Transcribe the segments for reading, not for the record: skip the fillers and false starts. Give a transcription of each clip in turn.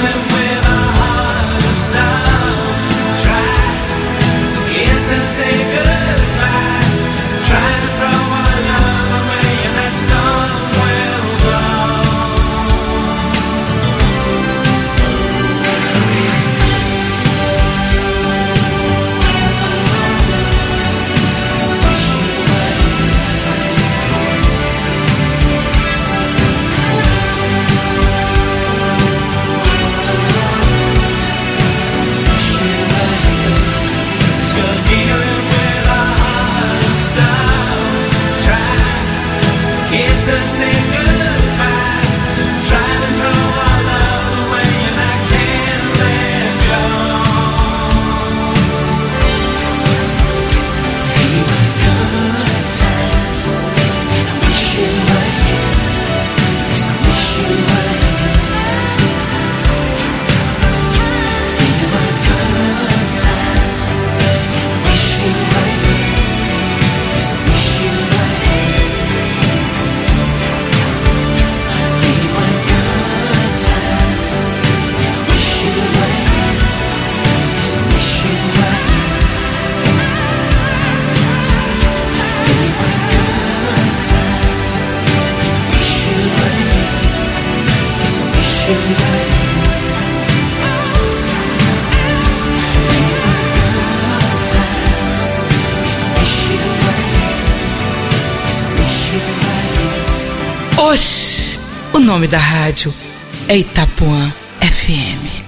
Oxi, o nome da rádio é Itapuã FM.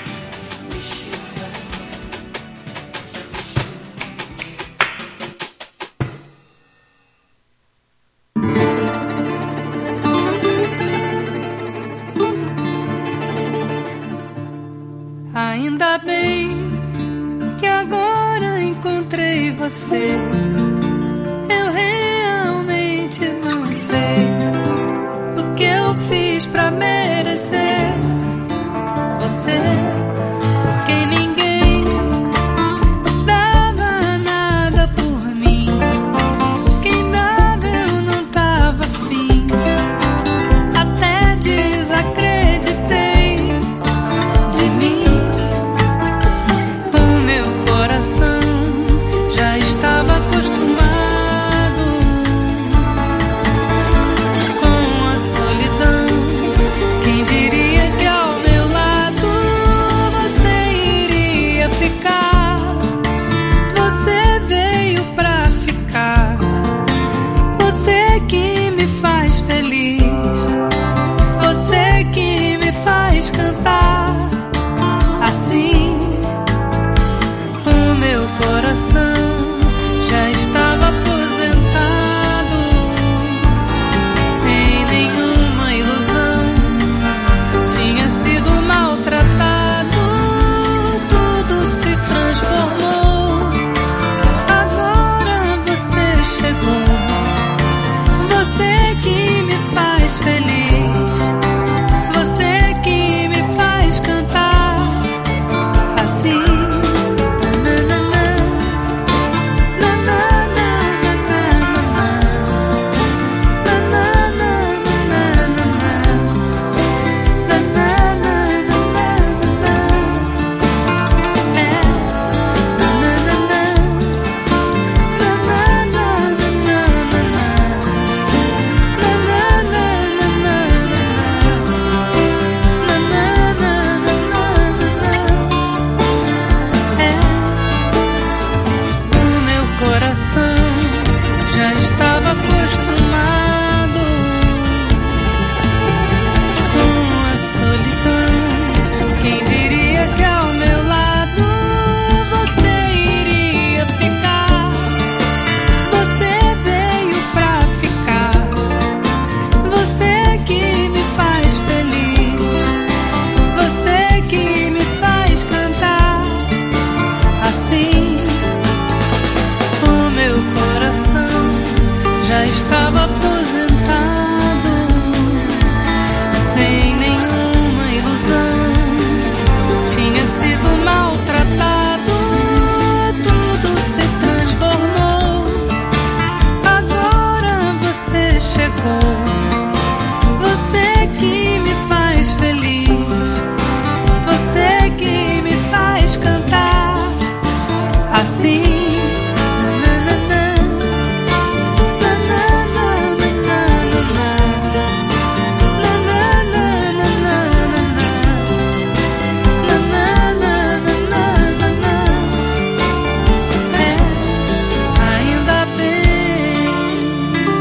Ainda bem que agora encontrei você. Eu realmente não sei o que eu fiz pra merecer você, porque ninguém dava nada por mim. Quem dava eu não tava afim. Até desacreditei de mim. O meu coração já estava acostumado com a solidão. Quem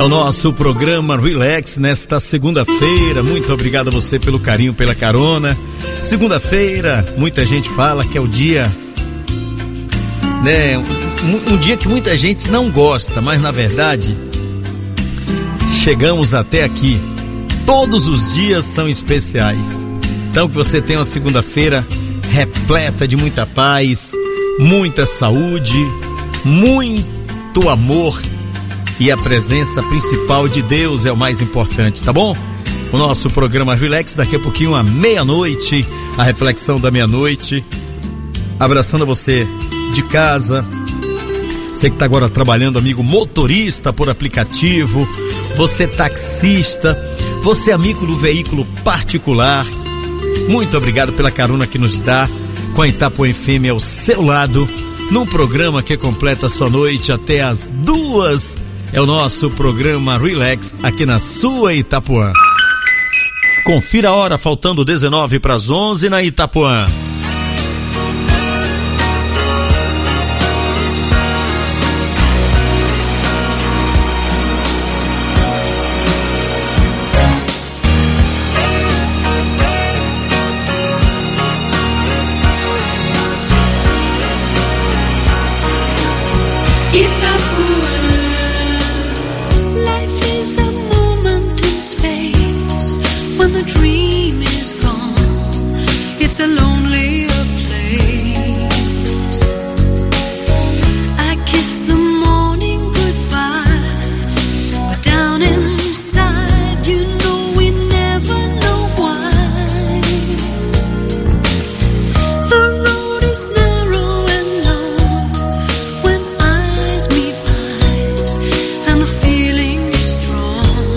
o nosso programa Relax nesta segunda-feira. Muito obrigado a você pelo carinho, pela carona. Segunda-feira, muita gente fala que é o dia, né? Um dia que muita gente não gosta, mas na verdade, chegamos até aqui. Todos os dias são especiais. Então que você tenha uma segunda-feira repleta de muita paz, muita saúde, muito amor. E a presença principal de Deus é o mais importante, tá bom? O nosso programa Relax, daqui a pouquinho à meia-noite, a reflexão da meia-noite. Abraçando você de casa, você que está agora trabalhando, amigo motorista por aplicativo, você taxista, você amigo do veículo particular. Muito obrigado pela carona que nos dá com a Itapuã FM ao seu lado, num programa que completa a sua noite até as 2. É o nosso programa Relax aqui na sua Itapuã. Confira a hora, faltando 19 para as 11 na Itapuã. It's a lonelier place. I kiss the morning goodbye, but down inside, you know we never know why. The road is narrow and long when eyes meet eyes, and the feeling is strong.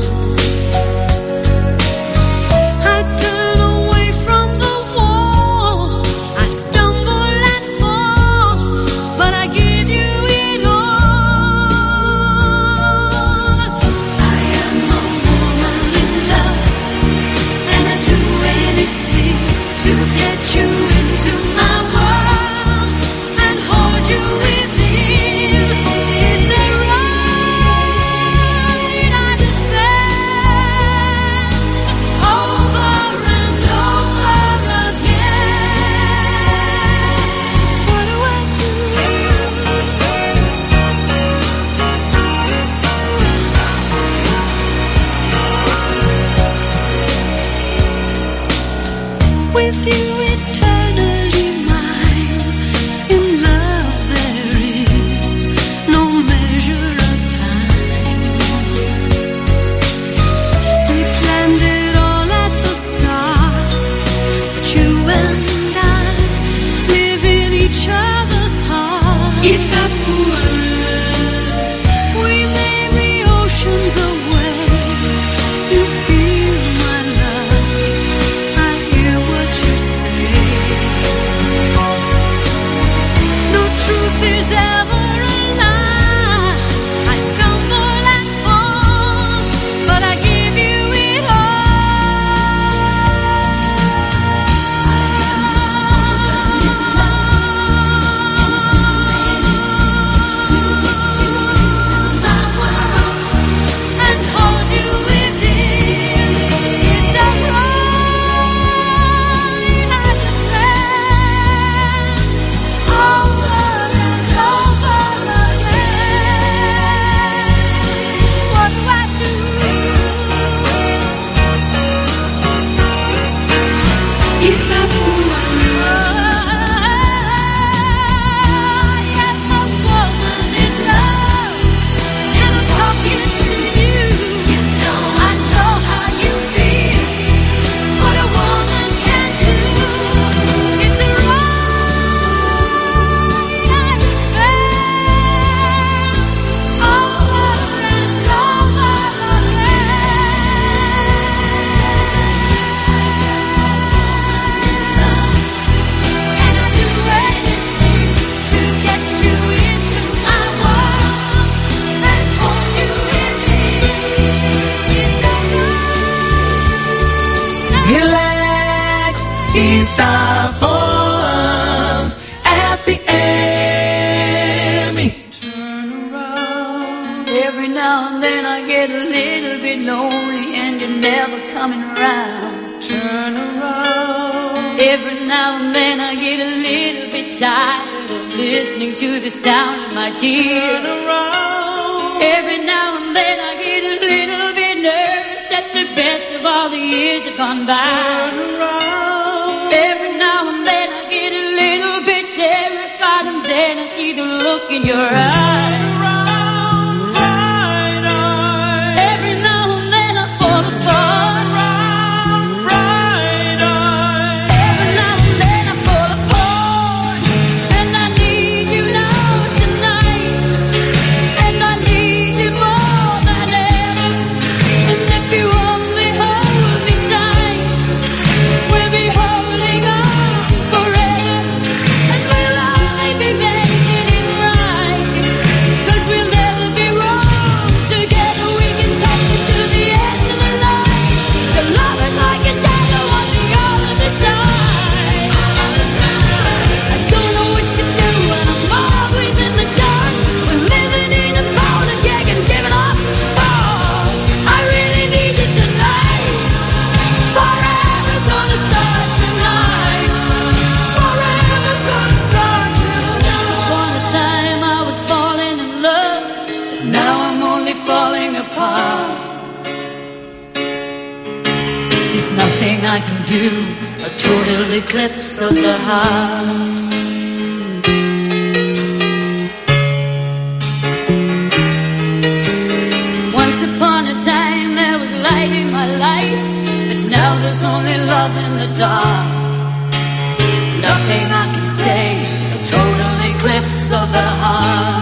I turn away from the I stumble and fall, but I give you it all. I am a woman in love, and I'd do anything to get you into my world and hold you within. It's a right I defend over and over again. What do I do? With you eternally mine, in love there is no measure of time. We planned it all at the start, that you and I live in each other's heart. We may be oceans away, you feel my love, I hear what you say. No truth is ever a lie, I stumble and fall, but I give you it and hold you within. It's a right I defend over and over again. What do I do? I am a woman in love, and I'm talking to you. You know I know how you feel, what a woman can do. It's a right I defend over and over again. And I'll do anything to get you into my world and hold you within. It's a Relax, Itapuã FM. Every now and then I get a never coming around. Turn around. Every now and then I get a little bit tired of listening to the sound of my tears. Turn around. Every now and then I get a little bit nervous that the best of all the years have gone by. Turn around. Every now and then I get a little bit terrified, and then I see the look in your eyes. I can do a total eclipse of the heart. Once upon a time there was light in my life, but now there's only love in the dark. Nothing I can say, a total eclipse of the heart.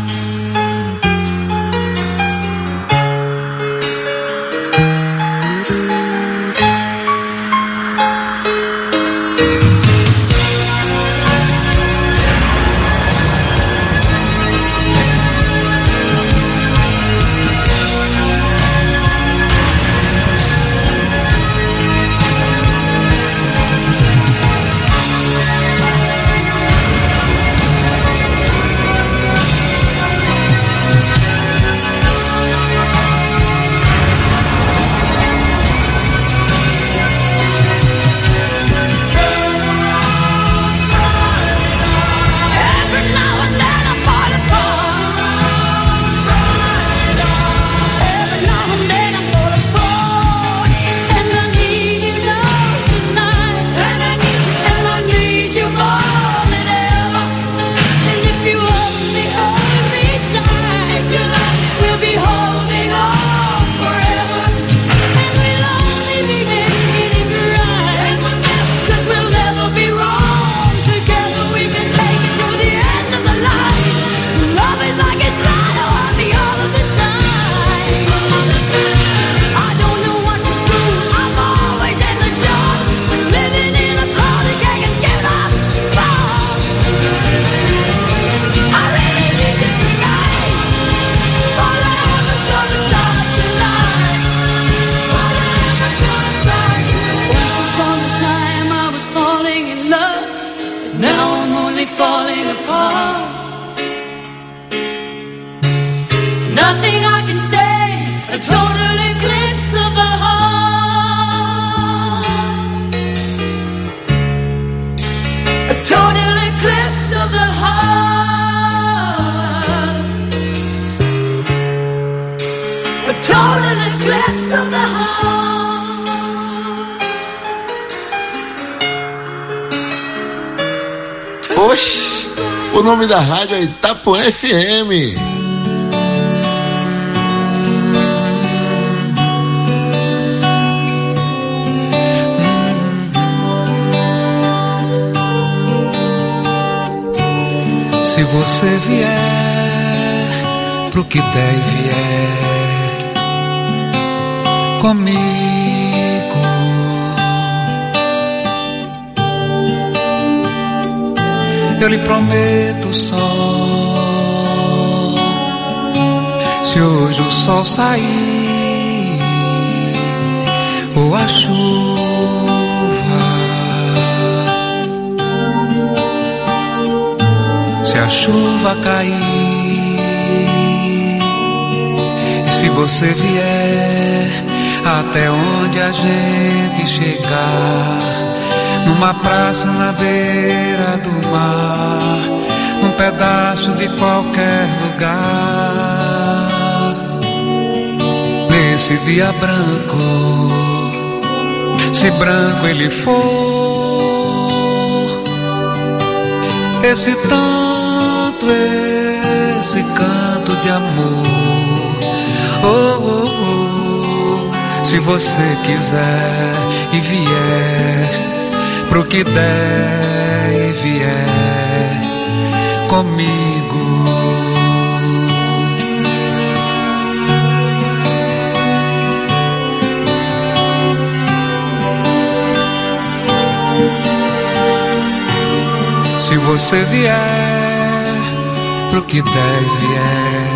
Oxi, o nome da rádio é Itapuã FM. Se você vier pro que der e vier comigo, eu lhe prometo o sol. Se hoje o sol sair ou a chuva, se a chuva cair, e se você vier até onde a gente chegar. Numa praça na beira do mar, num pedaço de qualquer lugar. Nesse dia branco, se branco ele for, esse tanto, esse canto de amor. Oh, oh, oh. Se você quiser e vier pro que der e vier comigo. Se você vier pro que der e vier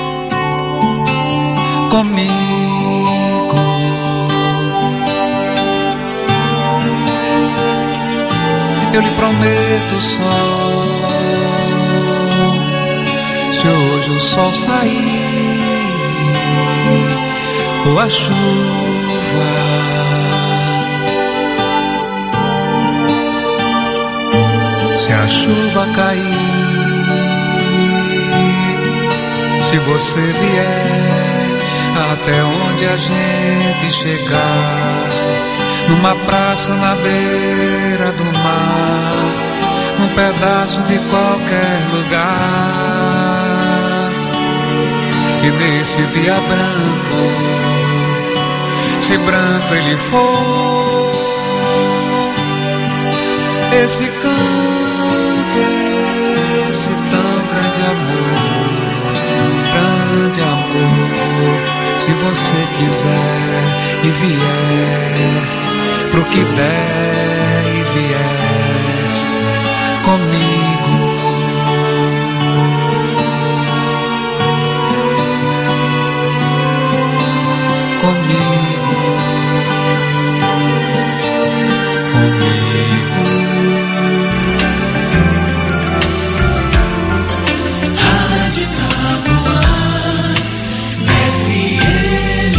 comigo, eu lhe prometo o sol. Se hoje o sol sair ou a chuva, se a chuva cair, se você vier até onde a gente chegar, numa praça na beira do mar, num pedaço de qualquer lugar. E nesse dia branco, se branco ele for, esse canto, esse tão grande amor, grande amor. Se você quiser e vier pro que der e vier comigo, comigo, comigo. Rádio Itapuã FM.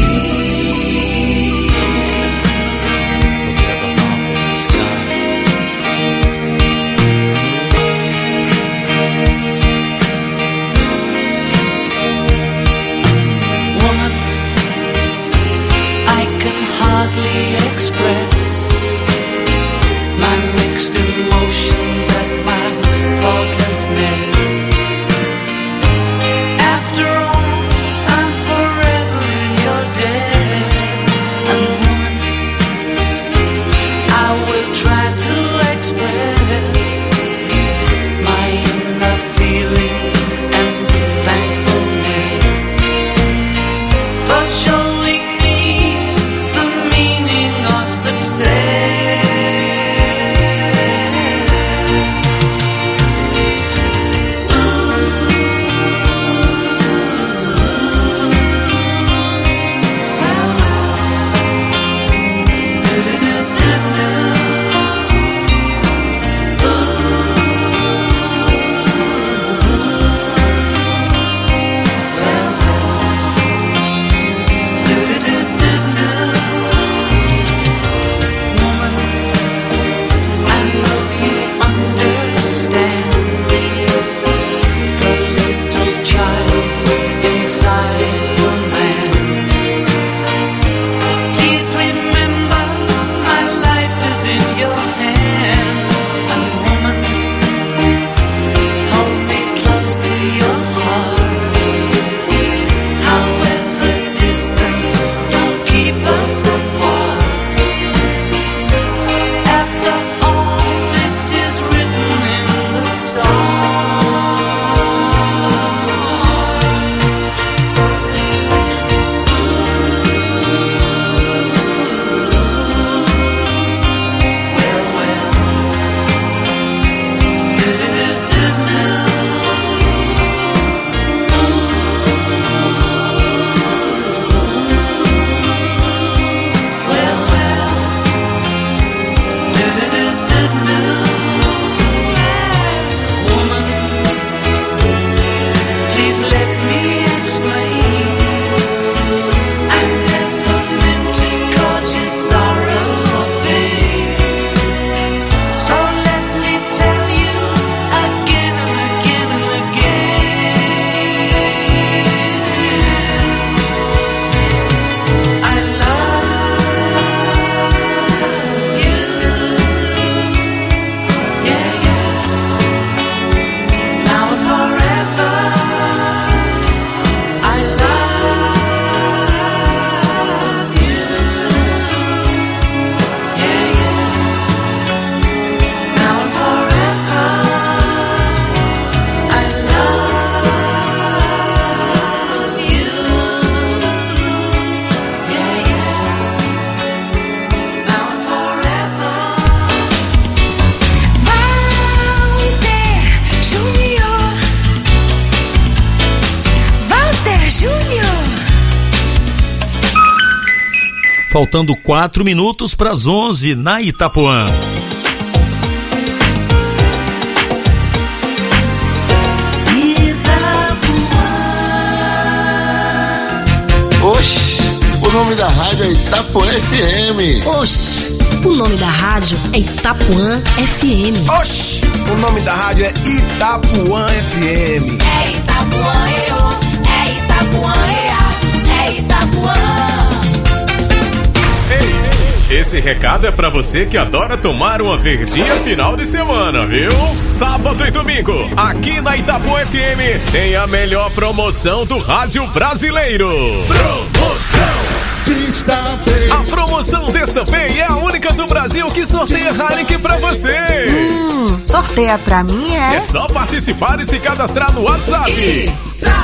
faltando 4 minutos para as 11 na Itapuã. Oxi, o nome da rádio é Itapuã FM. Oxi, o nome da rádio é Itapuã FM. Oxi, o nome da rádio é Itapuã FM. É Itapuã, é Itapuã, é Itapuã. Esse recado é pra você que adora tomar uma verdinha final de semana, viu? Sábado e domingo, aqui na Itapuã FM, tem a melhor promoção do rádio brasileiro. Promoção Destampei. A promoção Destampei é a única do Brasil que sorteia Heineken pra você. Sorteia pra mim, é? É só participar e se cadastrar no WhatsApp.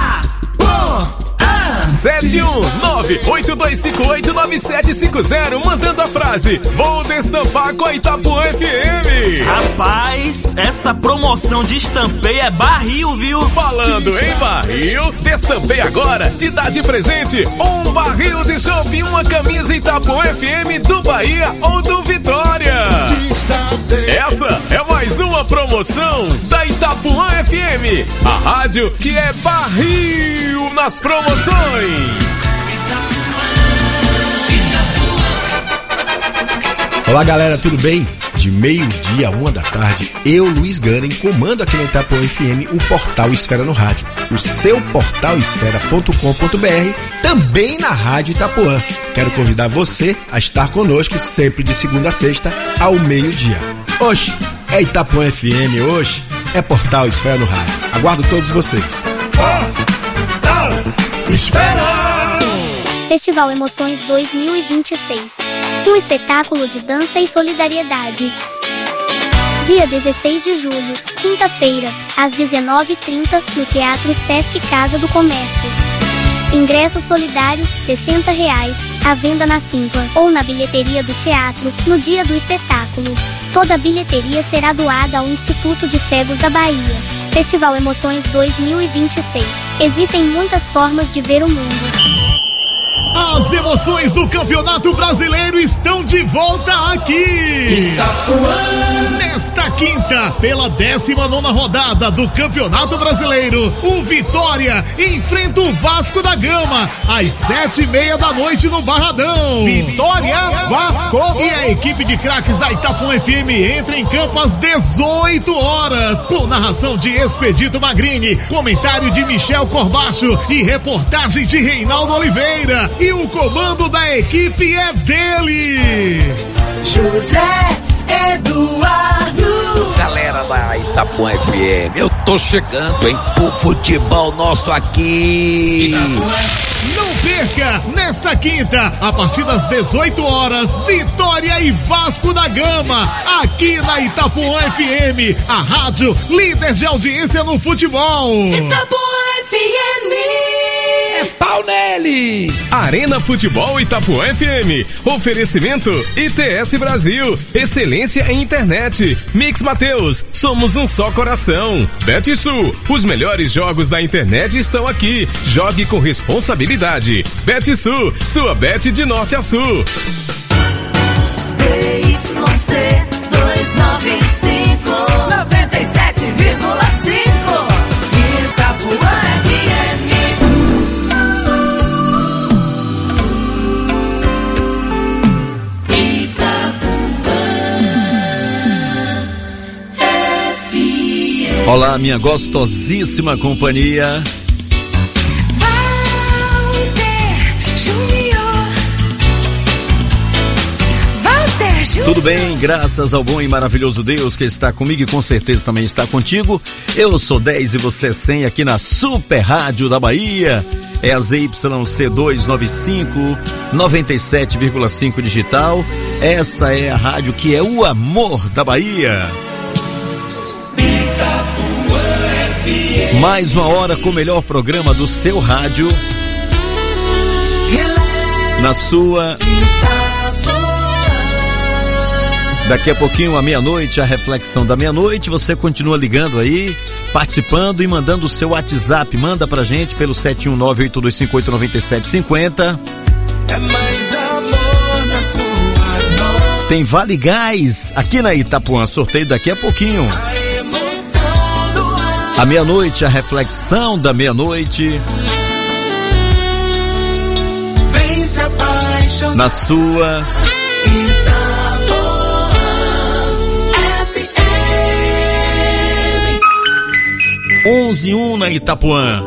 719-8258-9750, mandando a frase: vou destampar com a Itapuã FM. Rapaz, essa promoção de Destampei é barril, viu? Falando em barril, Destampei agora te dá de presente um barril de chopp e uma camisa Itapuã FM do Bahia ou do Vitória. Essa é mais uma promoção da Itapuã FM, a rádio que é barril nas promoções. Olá galera, tudo bem? De meio-dia a 1 da tarde, eu, Luiz Ganem, comando aqui na Itapuã FM o portal Esfera no Rádio, o seu portal esfera.com.br, também na Rádio Itapuã. Quero convidar você a estar conosco sempre de segunda a sexta ao meio-dia. Oxe, é Itapuã FM, oxe, é portal Esfera no Rádio. Aguardo todos vocês. Espera! Festival Emoções 2026. Um espetáculo de dança e solidariedade. Dia 16 de julho, quinta-feira, às 19h30, no Teatro Sesc Casa do Comércio. Ingresso solidário, R$60, à venda na Simpla ou na bilheteria do teatro, no dia do espetáculo. Toda a bilheteria será doada ao Instituto de Cegos da Bahia. Festival Emoções 2026. Existem muitas formas de ver o mundo. As emoções do Campeonato Brasileiro estão de volta aqui. Itapuã. Nesta quinta, pela 19ª rodada do Campeonato Brasileiro, o Vitória enfrenta o Vasco da Gama às 7h30 da noite no Barradão. Vitória, Vasco e a equipe de craques da Itapuã FM entra em campo às 18 horas, com narração de Expedito Magrini, comentário de Michel Corbacho e reportagem de Reinaldo Oliveira. E o comando da equipe é dele, José Eduardo. Galera da Itapuã FM, eu tô chegando, hein, pro futebol nosso aqui. Não perca, nesta quinta, a partir das 18 horas, Vitória e Vasco da Gama, aqui na Itapuã FM, a rádio líder de audiência no futebol. Itapuã FM. É pau neles! Arena Futebol Itapuã FM. Oferecimento ITS Brasil. Excelência em internet. Mix Mateus. Somos um só coração. BetSul. Os melhores jogos da internet estão aqui. Jogue com responsabilidade. BetSul. Sua bet de norte a sul. ZYC 295 97,5 Itapuã FM. Olá, minha gostosíssima companhia. Tudo bem, graças ao bom e maravilhoso Deus que está comigo e com certeza também está contigo. Eu sou 10 e você é 100 aqui na Super Rádio da Bahia. É a ZYC 295 97,5 digital. Essa é a rádio que é o amor da Bahia. Mais uma hora com o melhor programa do seu rádio. Na sua. Daqui a pouquinho, à meia-noite, a reflexão da meia-noite. Você continua ligando aí, participando e mandando o seu WhatsApp. Manda pra gente pelo 719-8258-9750. É mais amor tem Vale Gás aqui na Itapuã. Sorteio daqui a pouquinho. À meia-noite, a reflexão da meia-noite. Na sua 11:01 na Itapuã.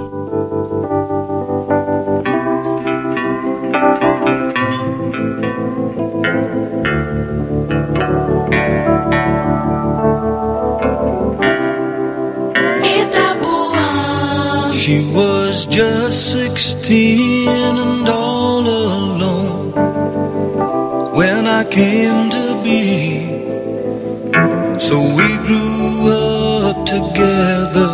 She was just 16 and all alone when I came to be. So we grew up together,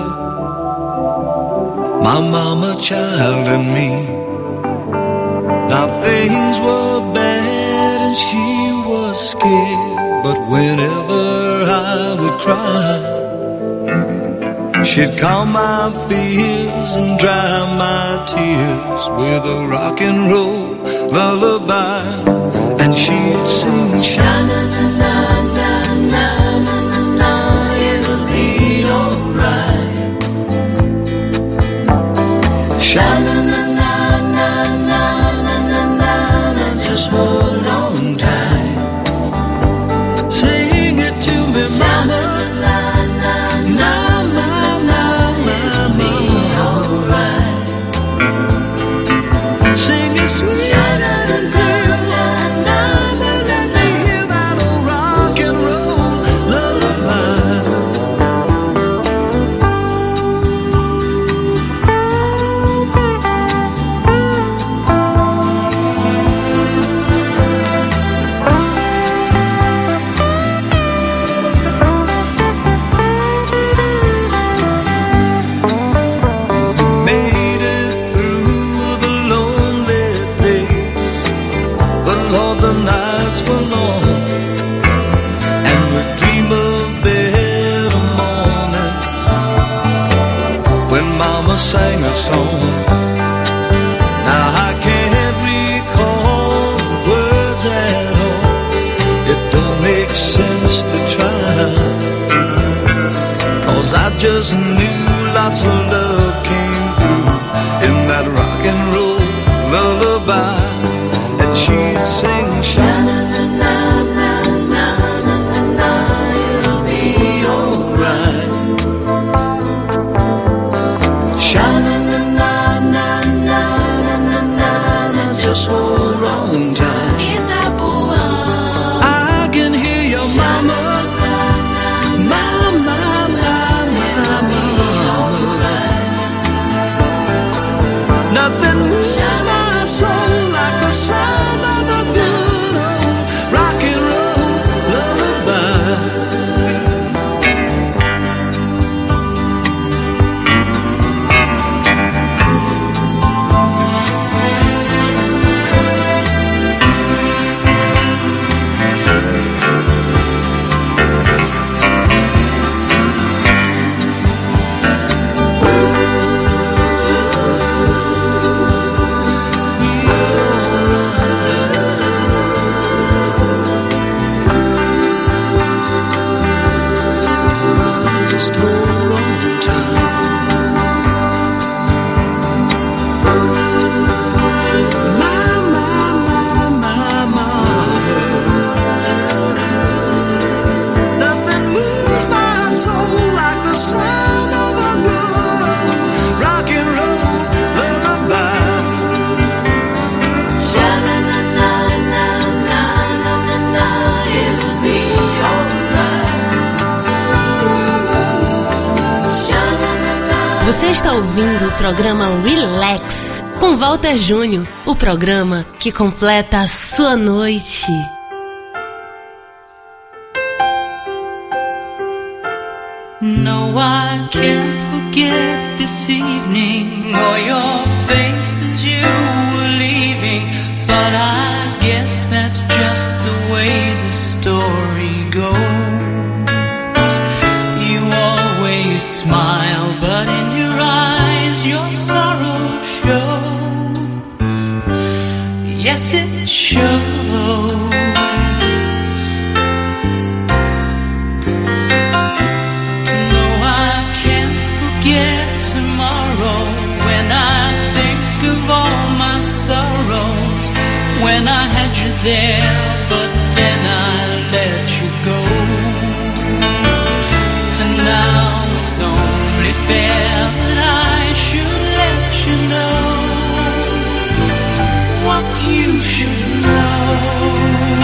my mama, child, and me. Now things were bad and she was scared, but whenever I would cry, she'd calm my fears and dry my tears with a rock and roll lullaby. And she'd sing, sha-na-na-na-na-na-na-na-na, it'll be alright. Sha-na-na-na-na-na-na-na-na, just hold on tight. Sing it to me, mama. Sing it sweet, let me hear that old rock and roll lullaby. Made it through the lonely days, but Lord, the nights were long, and we dream of better mornings when Mama sang a song. Now I can't recall the words at all, it don't make sense to try, 'cause I just knew lots of love came through in that rock and roll lullaby. And she'd sing, sha-na-na-na-na-na-na-na, it'll be alright. Sha-na-na-na-na-na-na-na, just hold on tight. I can hear your mama, mama, mama, nothing moves my soul like the sound of a good old rock and roll lullaby. Just hold on tight. My, my, my, my, mama. Nothing moves my soul like the sound of a good rock and roll lullaby. Sha-na-na-na-na-na-na-na, it'll be alright. Você está ouvindo o programa Relax com Walter Júnior, o programa que completa a sua noite. No, I can't forget this evening or your face as you were leaving, but I guess that's just the way the story goes. You always smile, but in your eyes your sorrow shows. Yes, it shows. should know.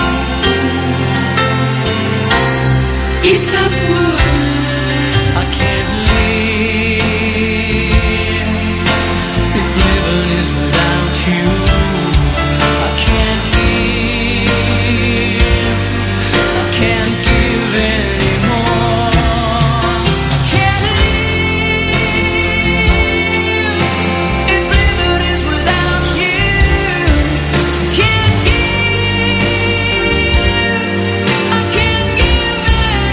Itapua, I can't live if living is without you. I can't give, I can't give anymore. I can't live if living is without you. I can't give, I can't give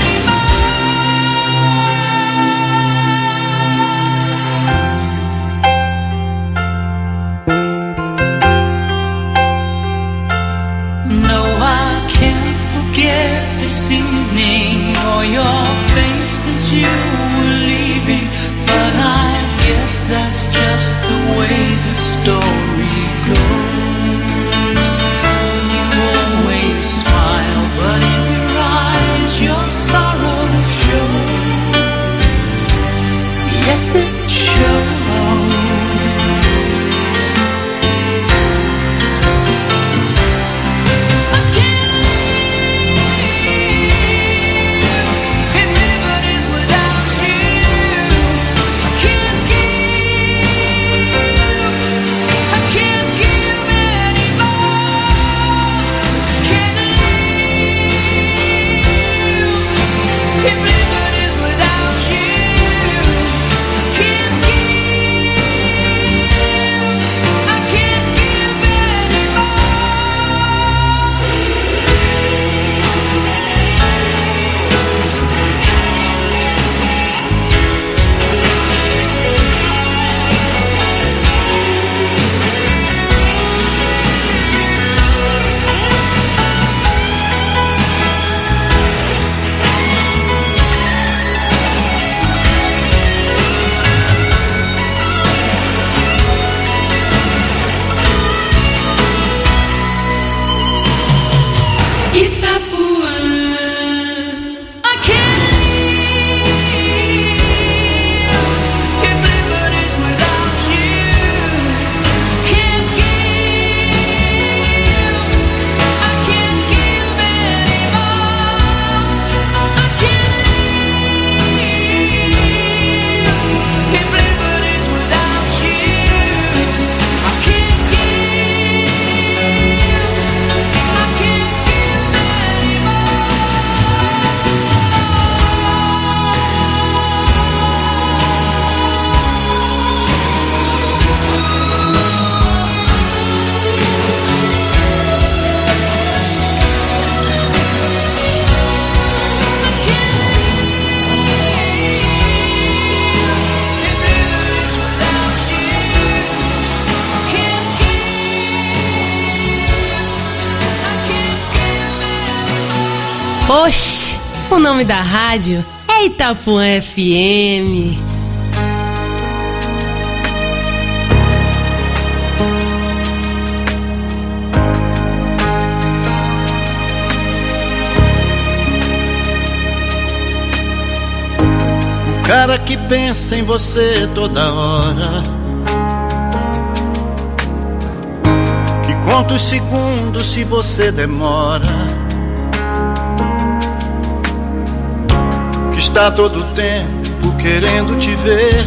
No, I can't forget this evening or your face as you were leaving. But I guess that's just the way the story goes. You always smile, but in your eyes your sorrow shows. Yes, it shows. Oxi, o nome da rádio é Itapuã FM. O cara que pensa em você toda hora, que conta os segundos se você demora, está todo tempo querendo te ver,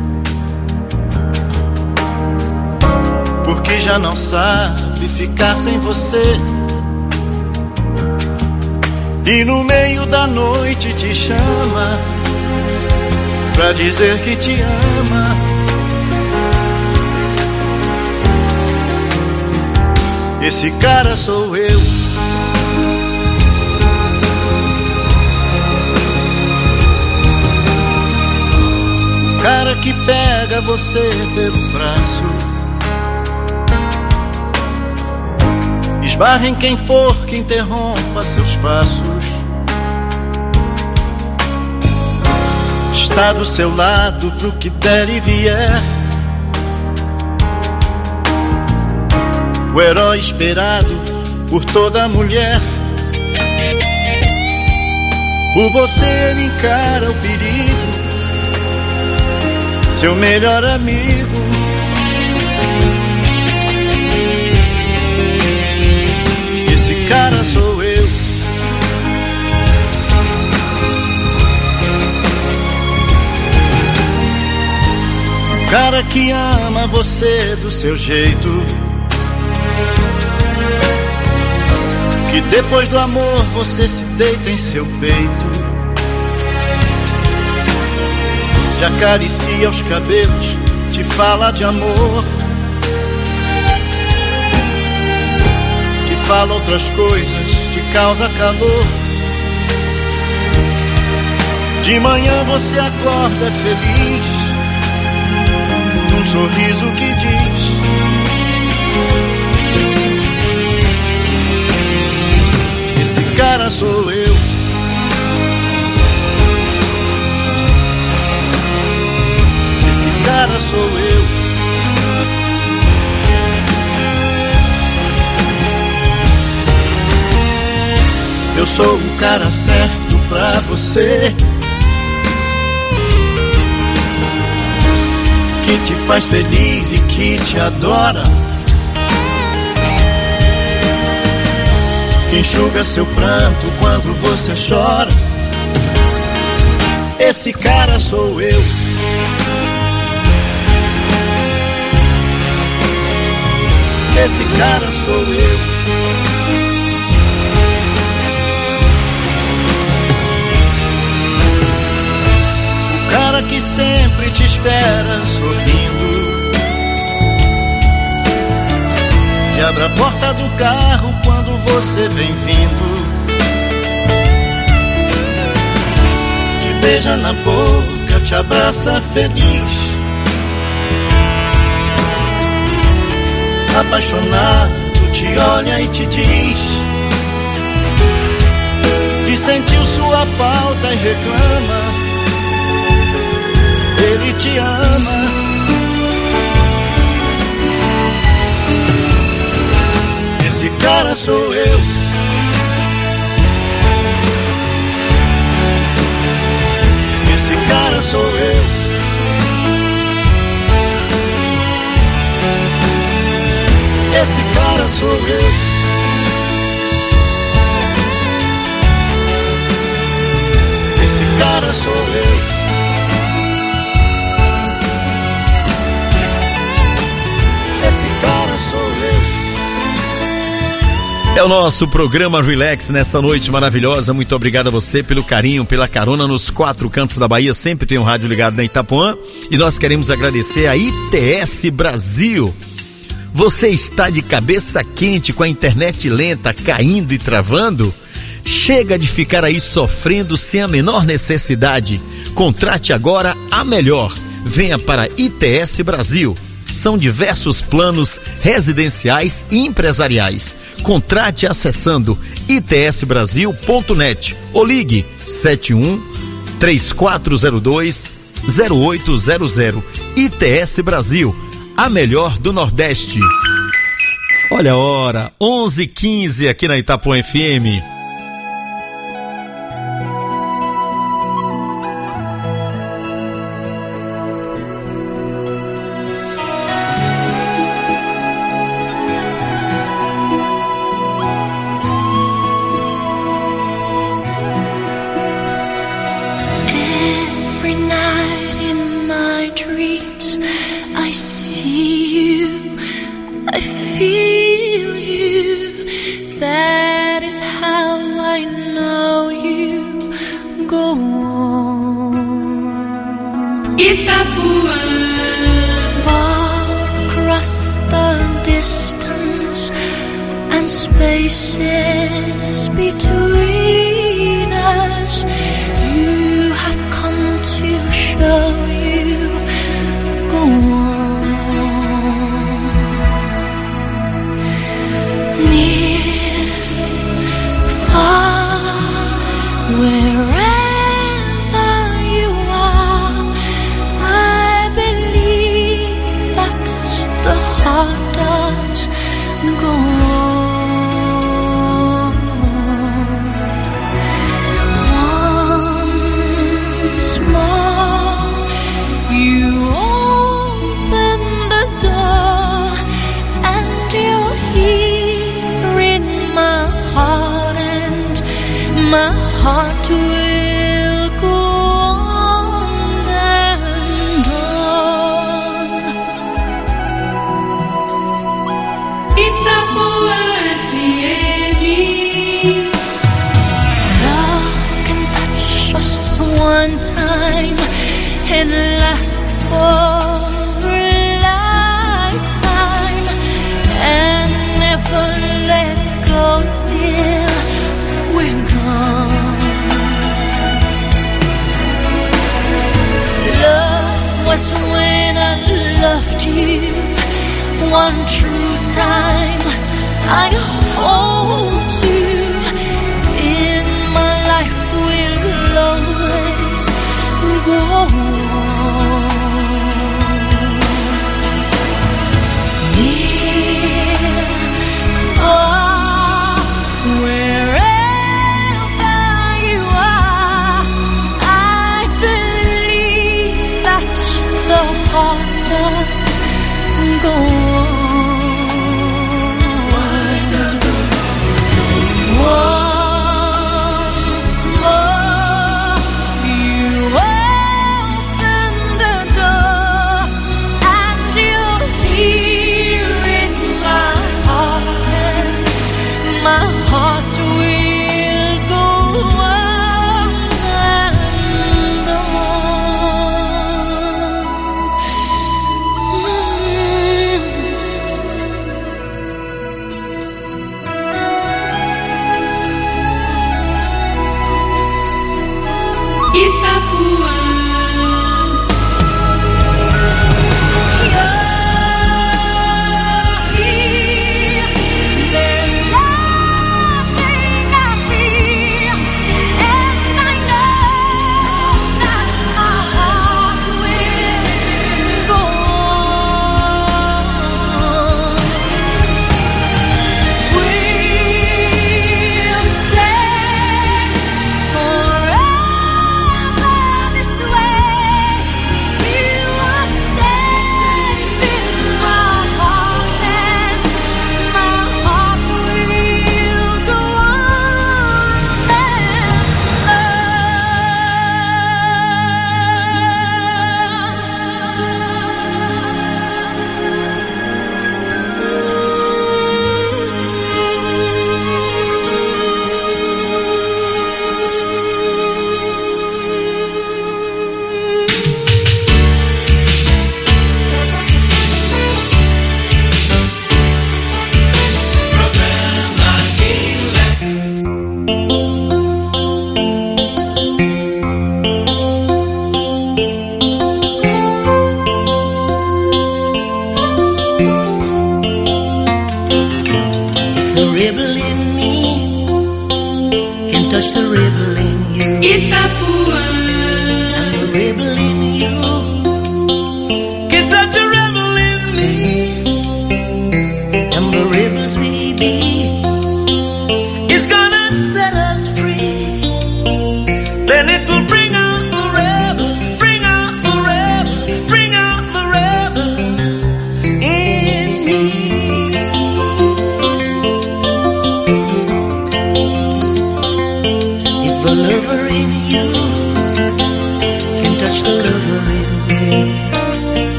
porque já não sabe ficar sem você. E no meio da noite te chama pra dizer que te ama. Esse cara sou eu. Cara que pega você pelo braço, esbarra em quem for que interrompa seus passos, está do seu lado pro que der e vier, o herói esperado por toda mulher. Por você ele encara o perigo, seu melhor amigo. cara que ama você do seu jeito, que depois do amor você se deita em seu peito, te acaricia os cabelos, te fala de amor, te fala outras coisas, te causa calor. De manhã você acorda feliz, num sorriso que diz: esse cara sou eu. Esse cara sou eu. Eu sou o cara certo pra você, que te faz feliz e que te adora, que enxuga seu pranto quando você chora. Esse cara sou eu. Esse cara sou eu. O cara que sempre te espera sorrindo, que abre a porta do carro quando você vem vindo, te beija na boca, te abraça feliz, apaixonado te olha e te diz que sentiu sua falta e reclama, ele te ama. Esse cara sou eu. Esse cara sou eu. Esse cara sou eu. Esse cara sou eu. Esse cara sou eu. É o nosso programa Relax nessa noite maravilhosa. Muito obrigado a você pelo carinho, pela carona nos 4 cantos da Bahia. Sempre tem um rádio ligado na Itapuã. E nós queremos agradecer a ITS Brasil. Você está de cabeça quente com a internet lenta, caindo e travando? Chega de ficar aí sofrendo sem a menor necessidade. Contrate agora a melhor. Venha para ITS Brasil. São diversos planos residenciais e empresariais. Contrate acessando itsbrasil.net ou ligue 71-3402-0800. ITS Brasil, a melhor do Nordeste. Olha a hora, 11h15 aqui na Itapuã FM. time and last for a lifetime and never let go till we're gone. Love was when I loved you one true time. I hold you in my life, will always go on. Near, far, wherever you are, I believe that the heart does go on. Once more, you open the door, and you're here in my heart, and my heart will go on and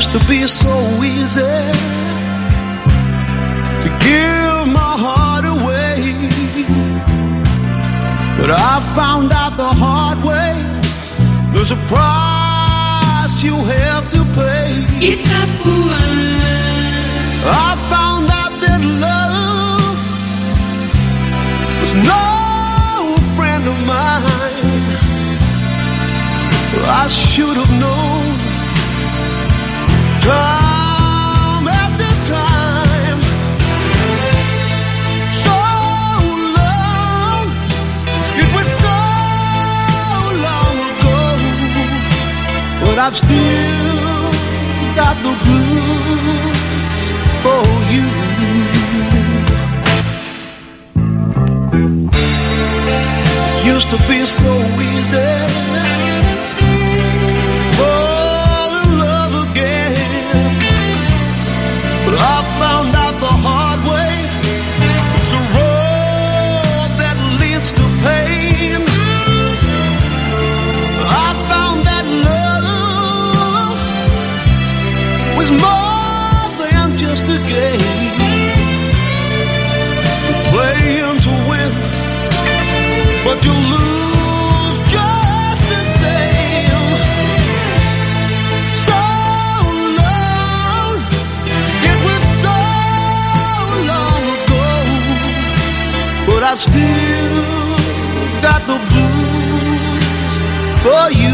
Used to be so easy to give my heart away, but I found out the hard way. There's a price you have to pay. Itapuã. I found out that love was no friend of mine. I should have known. Time after time, so long, it was so long ago, but I've still got the blues for you. Used to be so easy. I found out the hard way. It's a road that leads to pain. I found that love was more than just a game. You play him to win, but you lose just the same. So long, it was so long ago, but I still got the blues for you.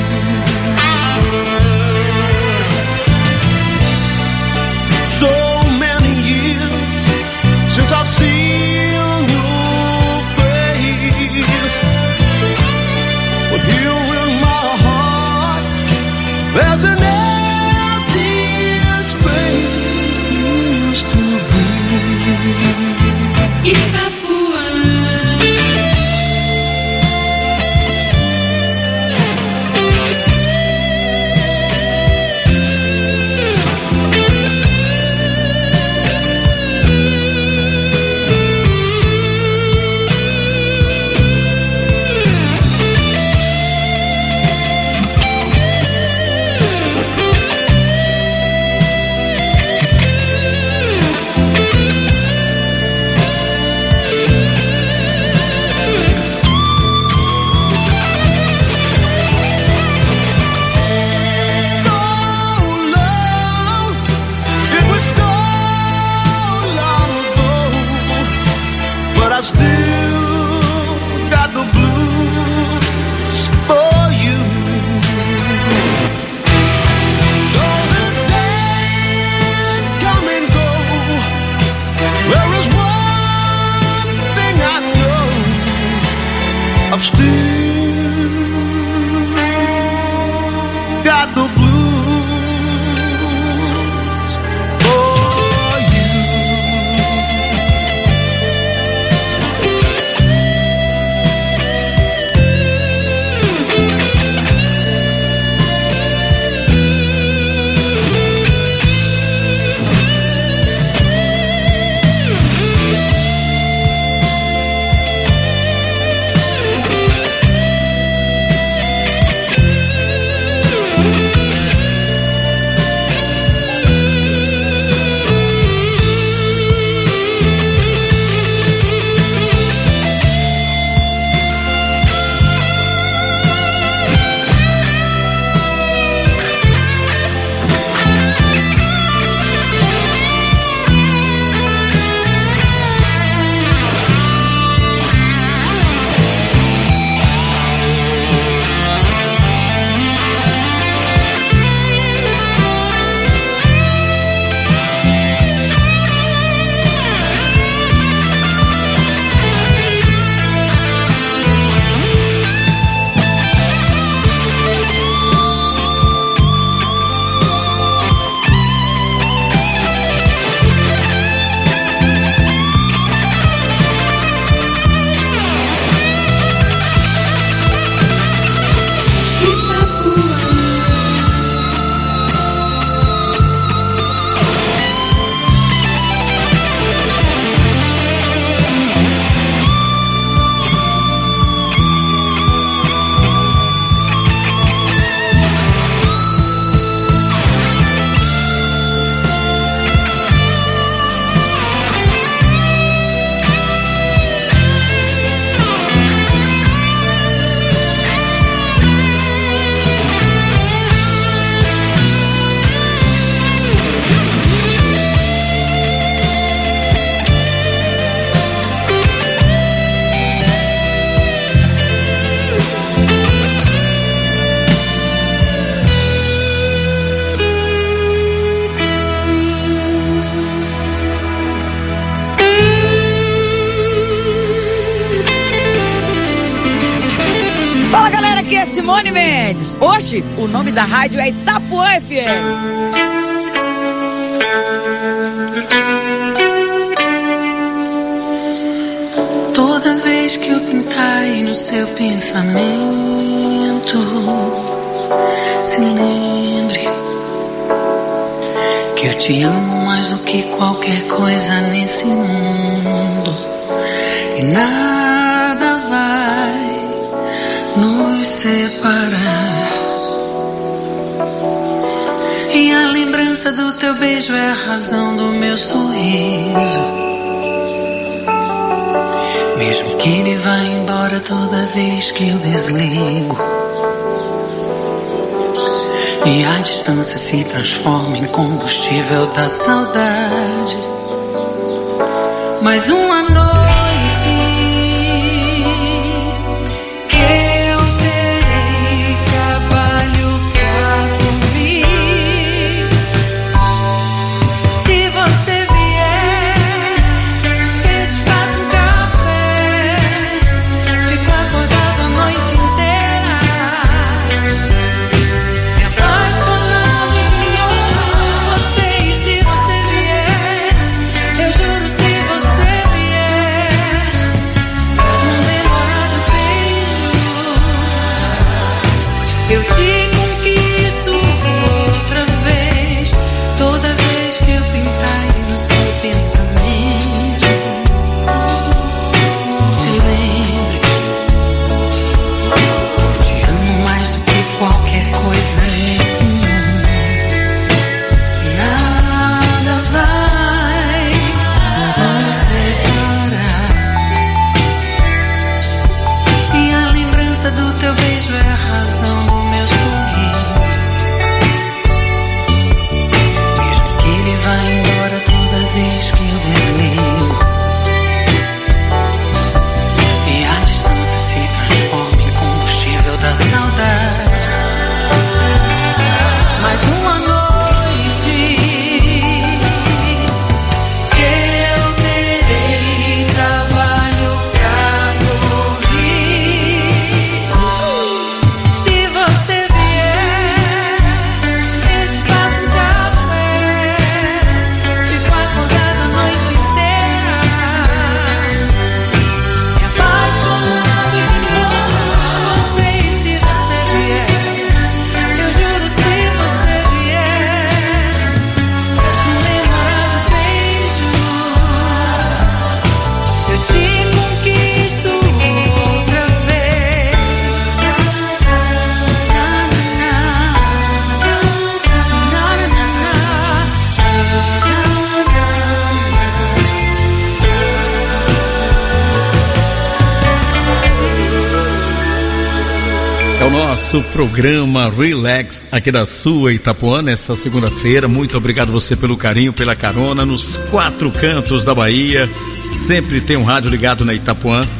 So many years since I've seen your face, but here in my heart there's an empty space used to be. Itapuã. aqui é Simone Mendes. Hoje, o nome da rádio é Itapuã FM. Toda vez que eu pintar aí no seu pensamento, se lembre que eu te amo mais do que qualquer coisa nesse mundo. E nada vai nos separar. E a lembrança do teu beijo é a razão do meu sorriso. Mesmo que ele vá embora toda vez que eu desligo, e a distância se transforma em combustível da saudade. Mais uma noite que eu terei trabalho pra dormir. Se você vier, eu te faço um café, fico acordado a noite inteira, me apaixonado de novo. Você, e se você vier, eu juro, se você vier, num demorado beijo, eu te conquisto outra vez. Toda vez que eu pintar aí no seu pensamento, se lembre, eu te amo mais do que qualquer coisa nesse mundo. Nada vai nos separar. E a lembrança do teu beijo é a razão do meu sorriso. Mesmo que ele vá embora toda vez que eu desligo, e a distância se transforma em combustível da saudade. Mais uma noite que eu terei trabalho pra dormir. Se você vier, eu te faço um café, fico acordado a noite inteira, me apaixonado de novo. Você, e se você vier, eu juro, se você vier, num demorado beijo, eu te conquisto outra vez. É o nosso programa Relax aqui da sua Itapuã nessa segunda-feira. Muito obrigado você pelo carinho, pela carona nos 4 cantos da Bahia. Sempre tem um rádio ligado na Itapuã.